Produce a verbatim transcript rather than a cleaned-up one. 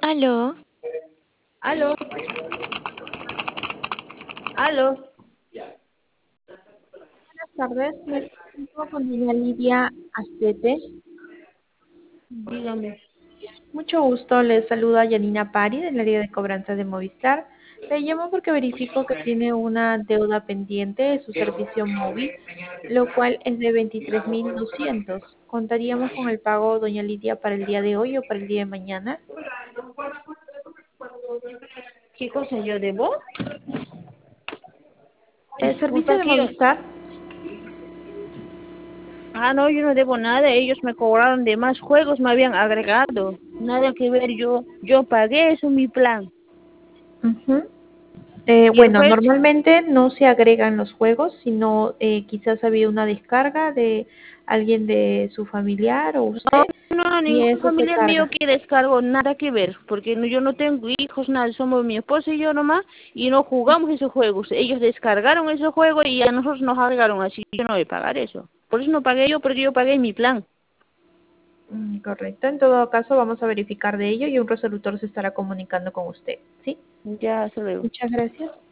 Aló. Aló, aló. Buenas tardes, me comunico con doña Lidia Astete. Dígame. Mucho gusto, les saluda Yanina Pari del área de cobranza de Movistar. Le llamo porque verifico que tiene una deuda pendiente de su servicio móvil, lo cual es de veintitrés mil doscientos. ¿Contaríamos con el pago, doña Lidia, para el día de hoy o para el día de mañana? ¿Qué cosa yo debo? El servicio Disculpa de que yo... Movistar. Ah, no, yo no debo nada. Ellos me cobraron de más juegos, me habían agregado. Nada que ver, yo yo pagué eso mi plan. Ujú. Eh, Y el bueno, juez, normalmente no se agregan los juegos, sino eh, quizás había una descarga de alguien de su familiar o no, usted no, y ningún eso se familiar mío carga. que descargo, nada que ver, porque no- yo no tengo hijos, nada, somos mi esposo y yo nomás, y no jugamos esos juegos. Ellos descargaron esos juegos y a nosotros nos agregaron así. Yo no voy a pagar eso. Por eso no pagué yo, porque yo pagué mi plan. Mm, correcto. En todo caso, vamos a verificar de ello y un resolutor se estará comunicando con usted. ¿Sí? Ya, hasta luego. Muchas gracias.